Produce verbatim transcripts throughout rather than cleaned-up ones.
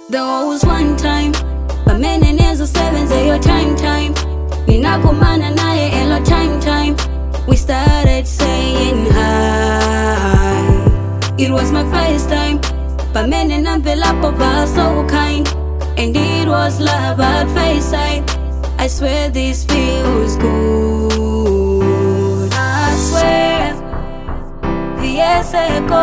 There was one time, pamene nezo seven say your time time. Ninakumana naye elo time time. We started saying hi. It was my first time. Pamene nampelapo va so kind. And it was love at first sight. I swear this feels good. I swear, vieseko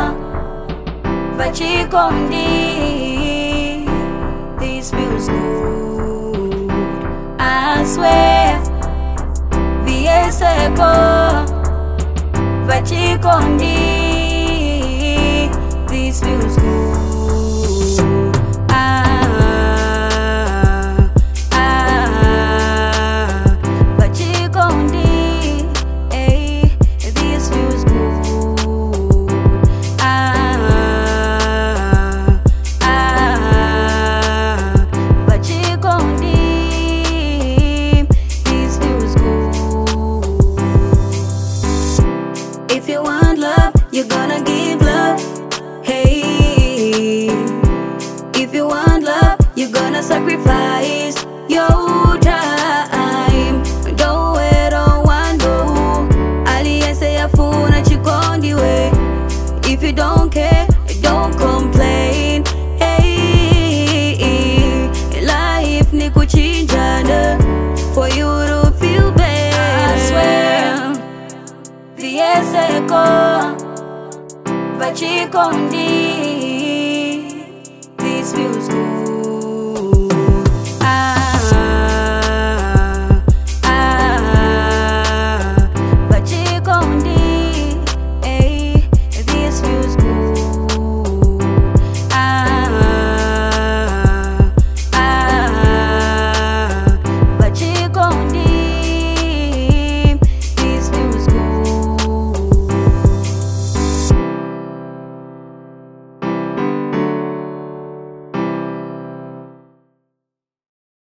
vachikondi. This feels good. I swear, vieseko vachikondi. This feels good. If you want love, you're gonna give love. Hey, if you want love, you're gonna sacrifice your time. Don't wait on one do. Aliyese yafuna chikondi we. If you don't care, don't complain. Hey, life ni kuchinjana for you to feel better. I swear, vieseko vachikondi.